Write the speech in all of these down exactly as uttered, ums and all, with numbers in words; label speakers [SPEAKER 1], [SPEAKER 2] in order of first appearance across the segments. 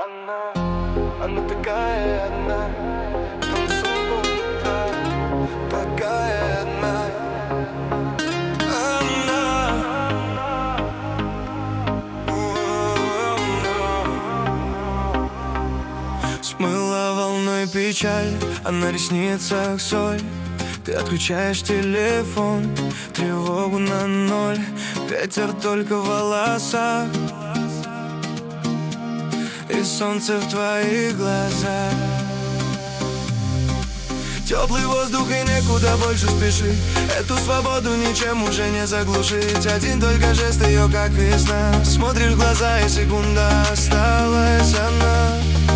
[SPEAKER 1] Она, она такая одна, танцует, такая одна. Она, смыла волной печаль, а на ресницах соль. Ты отключаешь телефон, тревогу на ноль. Ветер только в волосах и солнце в твоих глазах. Теплый воздух и некуда больше спешить. Эту свободу ничем уже не заглушить. Один только жест ее, как весна. Смотришь в глаза, и секунда осталась. Она,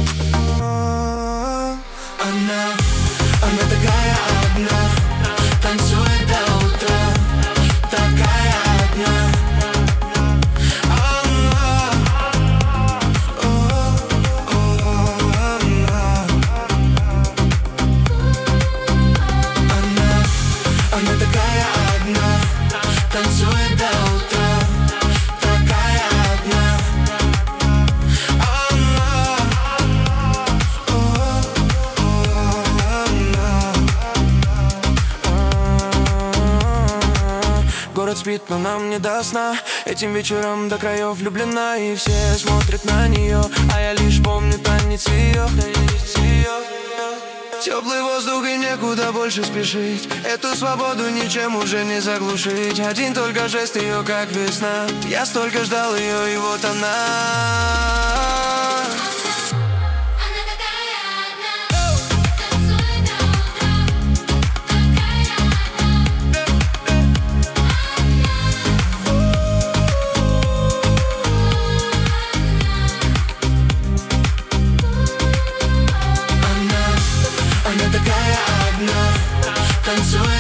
[SPEAKER 1] она, она такая одна, танцует до утра, такая одна. Она такая одна, танцует до утра, такая одна. Она, город спит, но нам не до сна. Этим вечером до краев влюблена, и все смотрят на нее, а я лишь помню танец ее. Теплый воздух и некуда больше спешить. Эту свободу ничем уже не заглушить. Один только жест ее, как весна. Я столько ждал ее, и вот она. Она такая одна, танцует.